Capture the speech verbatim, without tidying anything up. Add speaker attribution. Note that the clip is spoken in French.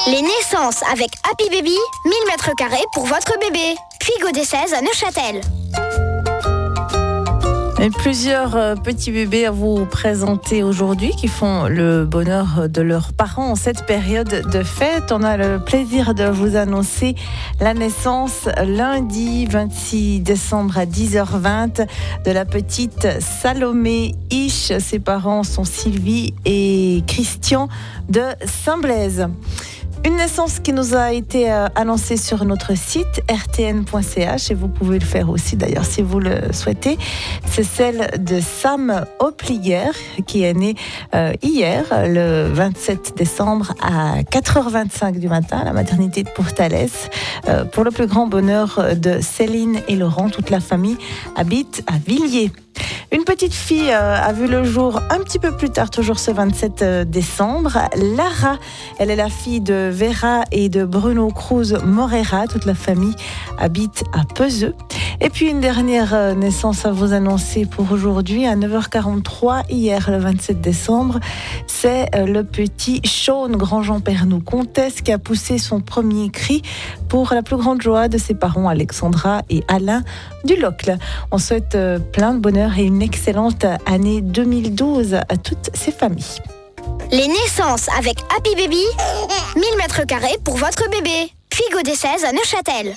Speaker 1: Les naissances avec Happy Baby, mille mètres carrés pour votre bébé. Puy des seize à Neuchâtel.
Speaker 2: Et plusieurs euh, petits bébés à vous présenter aujourd'hui qui font le bonheur de leurs parents en cette période de fête. On a le plaisir de vous annoncer la naissance lundi vingt-six décembre à dix heures vingt de la petite Salomé Isch. Ses parents sont Sylvie et Christian de Saint-Blaise. Une naissance qui nous a été euh, annoncée sur notre site r t n point c h et vous pouvez le faire aussi d'ailleurs si vous le souhaitez. C'est celle de Sam Opliger qui est né euh, hier, le vingt-sept décembre à quatre heures vingt-cinq du matin à la maternité de Pourtalès. Euh, pour le plus grand bonheur de Céline et Laurent, toute la famille habite à Villiers. Une petite fille euh, a vu le jour un petit peu plus tard, toujours ce vingt-sept décembre. Lara, elle est la fille de Vera et de Bruno Cruz Morera. Toute la famille habite à Peseux. Et puis une dernière euh, naissance à vous annoncer pour aujourd'hui à neuf heures quarante-trois, hier le vingt-sept décembre. C'est euh, le petit Sean Grandjean-Pernou Comtesse qui a poussé son premier cri pour la plus grande joie de ses parents Alexandra et Alain Dulocle. On souhaite euh, plein de bonheur et une excellente année deux mille douze à toutes ces familles.
Speaker 1: Les naissances avec Happy Baby, mille mètres carrés pour votre bébé. Puy des seize à Neuchâtel.